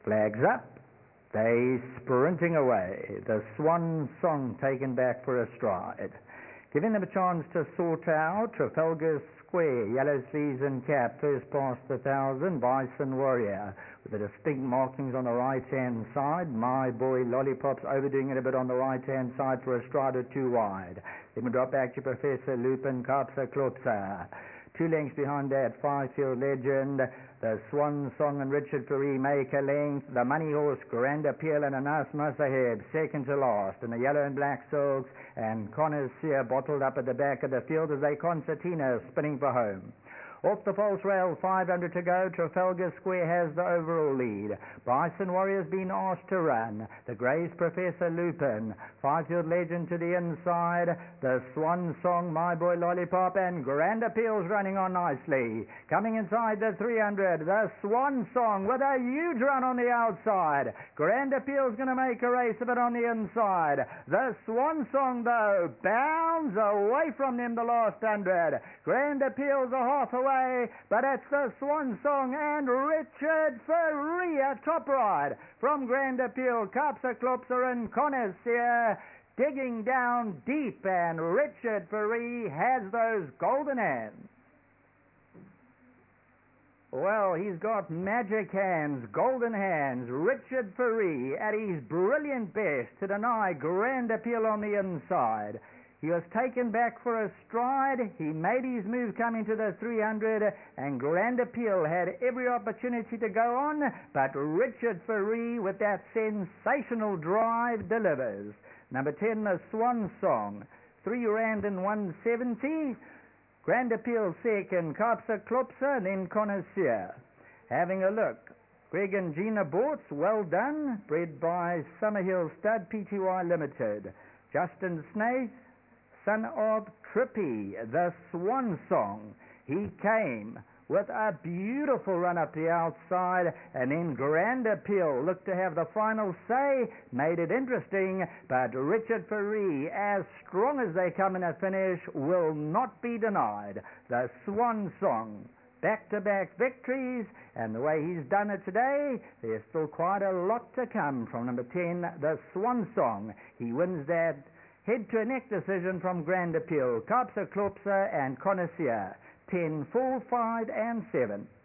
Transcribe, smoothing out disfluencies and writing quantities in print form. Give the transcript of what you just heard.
Flags up. They sprinting away. The swan song taken back for a stride. Giving them a chance to sort out Trafalgar Square, yellow sleeves and cap, first past the 1,000, Bison Warrior, with the distinct markings on the right-hand side. My Boy Lollipop's overdoing it a bit on the right-hand side for a stride or two wide. Then we drop back to Professor Lupin, Kapsa Klopsa. 2 lengths behind that, Five-Field Legend, the Swan Song and Richard Ferree make a length. The Money Horse, Grand Appeal and Anas Masaheb, second to last. And the yellow and black silks and Connoisseur bottled up at the back of the field as they concertina spinning for home. Off the false rail, 500 to go. Trafalgar Square has the overall lead. Bison Warrior's been asked to run. The Grey's Professor Lupin. Five-Field Legend to the inside. The Swan Song, My Boy Lollipop, and Grand Appeal's running on nicely. Coming inside the 300, the Swan Song with a huge run on the outside. Grand Appeal's going to make a race of it on the inside. The Swan Song, though, bounds away from them the last 100. Grand Appeal's a half away. But it's the Swan Song and Richard Ferree top ride from Grand Appeal. Kapsa Klopsa and Connoisseur digging down deep, and Richard Ferree has those golden hands. Well, he's got magic hands, golden hands. Richard Ferree at his brilliant best to deny Grand Appeal on the inside. He was taken back for a stride. He made his move coming to the 300, and Grand Appeal had every opportunity to go on, but Richard Ferree, with that sensational drive, delivers. Number 10, the Swan Song, 3 rand and 170. Grand Appeal second, Kapsa Klopsa, then Connoisseur. Having a look, Greg and Gina Bortz, well done, bred by Summerhill Stud Pty Limited. Justin Snaith, son of Trippy, the Swan Song. He came with a beautiful run up the outside, and then Grand Appeal looked to have the final say, made it interesting, but Richard Ferree, as strong as they come in a finish, will not be denied. The Swan Song, back-to-back victories, and the way he's done it today, there's still quite a lot to come from number 10, the Swan Song. He wins that head-to-neck decision from Grand Appeal, Kapsa Klopsa and Connoisseur, 10, 4, 5 and 7.